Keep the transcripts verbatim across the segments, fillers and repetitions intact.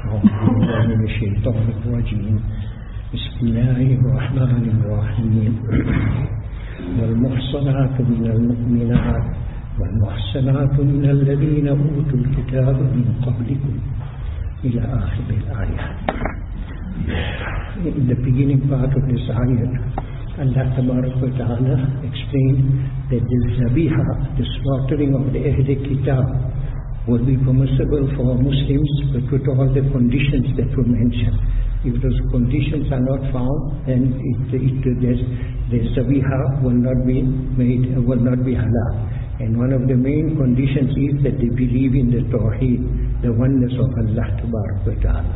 أعوذ بالله من الشيطان الرجيم بسم الله الرحمن الرحيم والمحصنات من المؤمنات والمحصنات من الذين أوتوا الكتاب من قبلكم إلى آخر الآية. In the beginning part of this ayat, Allah Tabaraka wa Ta'ala explained that the zabiha, the slaughtering of the Ahl Kitab, will be permissible for Muslims, but with all the conditions that were mentioned. If those conditions are not found, then it, it, the zabiha will not be made, will not be halal. And one of the main conditions is that they believe in the Tawheed, the oneness of Allah Tabaraka wa Ta'ala.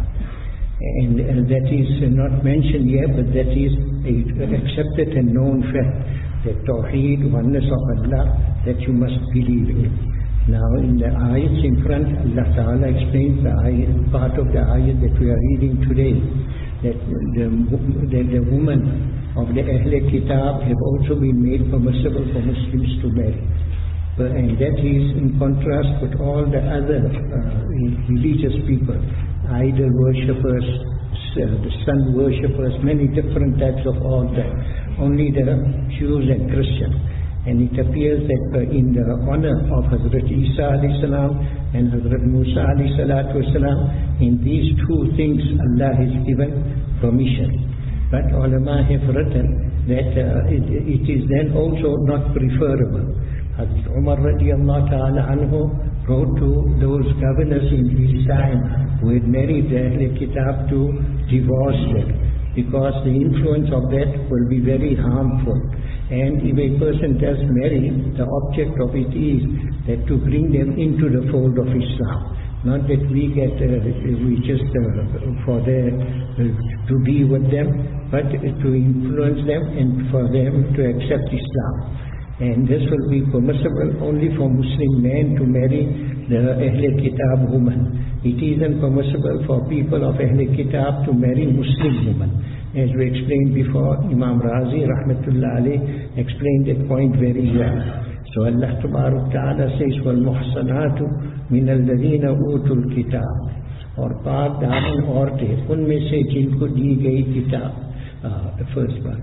And, and that is not mentioned here, but that is an accepted and known fact, that Tawheed, oneness of Allah, that you must believe in. Now in the ayats in front, Allah Ta'ala explains the ayat, part of the ayat that we are reading today, that the, the, the women of the Ahl Kitab have also been made permissible for Muslims to marry. But, and that is in contrast with all the other uh, religious people, idol worshippers, uh, the sun worshippers, many different types of all that. Only the Jews and Christians. And it appears that uh, in the honor of Hazrat Isa alayhi salam and Hazrat Musa alayhi salatu wasalam, in these two things Allah has given permission. But ulama have written that uh, it, it is then also not preferable. Hazrat Umar radiallahu ta'ala anhu wrote to those governors in his time who had married the Ahl Kitab to divorce them, because the influence of that will be very harmful. And if a person does marry, the object of it is that to bring them into the fold of Islam. Not that we get, uh, we just uh, for their, uh, to be with them, but to influence them and for them to accept Islam. And this will be permissible only for Muslim men to marry the Ahl Kitab woman. It isn't permissible for people of Ahl Kitab to marry Muslim women. As we explained before, Imam Razi rahmatullah alayh explained that point very well. So Allah Tabaraka Ta'ala says, وَالْمُحْصَنَاتُ مِنَ الَّذِينَ أُوتُوا الْكِتَابِ, और पाक दामन औरतें उनमें से जिनको दी गई किताब, the first one,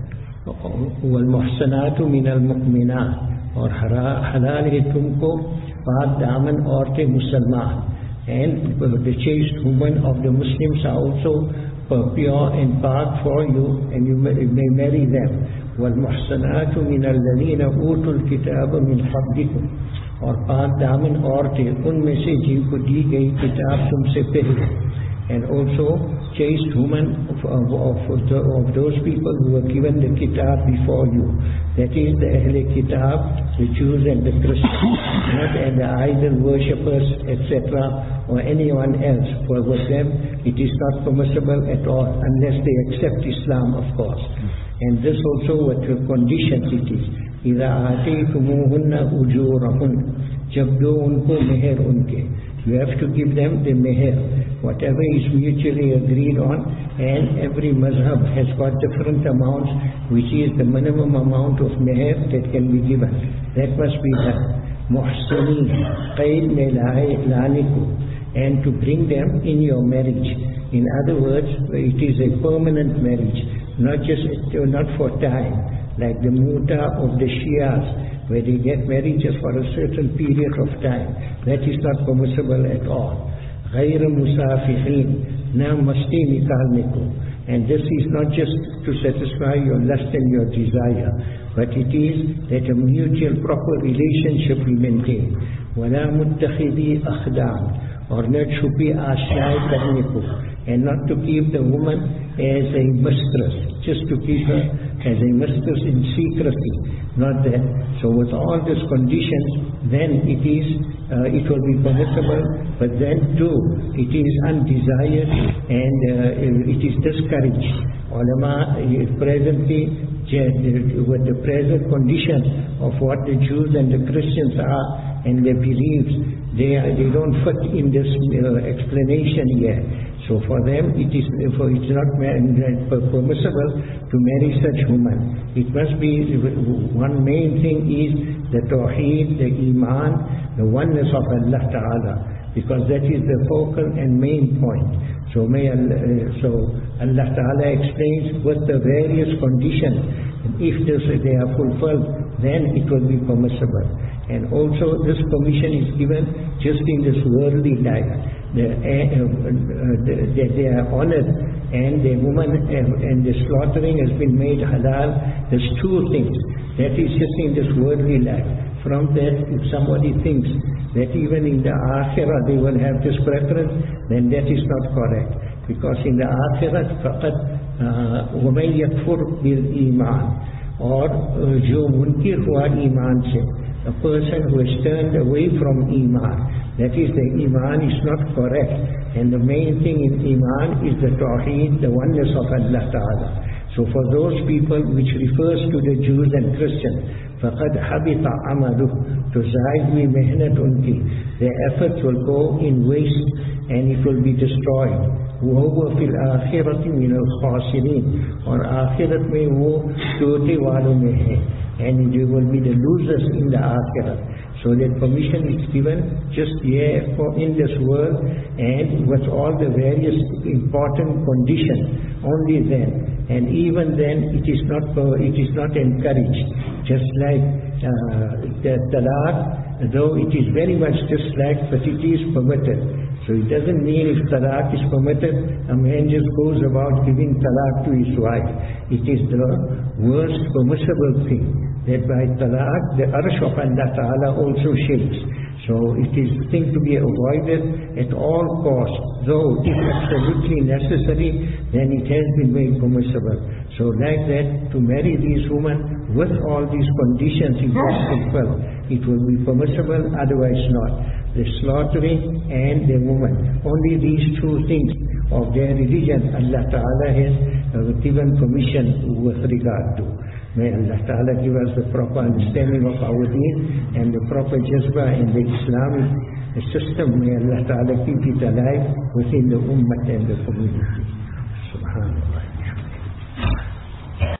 وَالْمُحْصَنَاتُ مِنَ الْمُؤْمِنَاتِ, और हलाल है तुमको पाक दामन औरतें मुसलमान. And the chaste women of the Muslims are also pure and part for you, and you may, may marry them. وَالْمُحْصَنَاتُ مِنَ الَّذِينَ أُوتُوا الْكِتَابَ مِنْ قَبْلِكُمْ, और पाक दामन औरतें उनमें से जिनको दी गई किताब तुमसे पहले. And also chaste women of, of, of, the, of those people who were given the kitab before you. That is the Ahl Kitab, the Jews and the Christians, not and the idol worshippers, et cetera, or anyone else. For with them, it is not permissible at all, unless they accept Islam, of course. And this also what the conditions it is. إِذَا آتَيْتُمُوهُنَّ أُجُورَهُنَّ, जब दो उनको मेहर उनके, you have to give them the meher, whatever is mutually agreed on, and every mazhab has got different amounts, which is the minimum amount of meher that can be given. That must be done. Muhsinin, qaid mein laane ko, and to bring them in your marriage. In other words, it is a permanent marriage, not just not for time, like the muta of the Shias, where they get married just for a certain period of time. That is not permissible at all. غَيْرَ مُسَافِحِينَ, na masti nikalne ko. And this is not just to satisfy your lust and your desire, but it is that a mutual proper relationship we maintain. وَلَا مُتَّخِذِي أَخْدَانِ, or not shupi ashay karne ko, and not to keep the woman as a mistress, just to keep her as a mistress in secrecy, not that. So with all these conditions, then it is, uh, it will be permissible, but then too, it is undesired and uh, it is discouraged. Ulama uh, presently, with the present condition of what the Jews and the Christians are and their beliefs, they, are, they don't fit in this uh, explanation here. So for them, it is for it's not permissible to marry such women. It must be, one main thing is the Tawheed, the Iman, the oneness of Allah Ta'ala, because that is the focal and main point. So may Allah, uh, so Allah Ta'ala explains with the various conditions. And if this, they are fulfilled, then it will be permissible. And also this permission is given just in this worldly life. The, uh, uh, the, the, they are honored, and the woman uh, and the slaughtering has been made halal. There's two things. That is just in this worldly life. From that, if somebody thinks that even in the akhirah they will have this preference, then that is not correct. Because in the akhirah, faqat وَمَنْ يَكْفُرْ بِالْإِيمَانِ, or jo munkir hua iman se, a person who has turned away from iman, that is, the iman is not correct. And the main thing in iman is the tawheed, the oneness of Allah Ta'ala. So for those people, which refers to the Jews and Christians, فَقَدْ حَبِطَ عَمَلُهُ, to zaid mi mehnat unki, their efforts will go in waste and it will be destroyed. وَهُوَ فِي الْآخِرَةِ مِنَ الْخَاسِرِينَ, or akhirat mein wo tote walo mein hai, and they will be the losers in the akhirah. So that permission is given just here for in this world, and with all the various important conditions, only then. And even then it is not it is not encouraged. Just like uh, the talaq, though it is very much disliked, but it is permitted. So it doesn't mean if talaq is permitted, a man just goes about giving talaq to his wife. It is the worst permissible thing, that by talaq the arsh of Allah Ta'ala also shakes. So it is a thing to be avoided at all costs. Though if absolutely necessary, then it has been made permissible. So like that, to marry these women with all these conditions impossible, it will be permissible, otherwise not. The slaughtering and the woman, only these two things of their religion Allah Ta'ala has uh, given permission with regard to. May Allah Ta'ala give us the proper understanding of our deen and the proper jazba in the Islamic system. May Allah Ta'ala keep it alive within the ummah and the community. Subhanallah.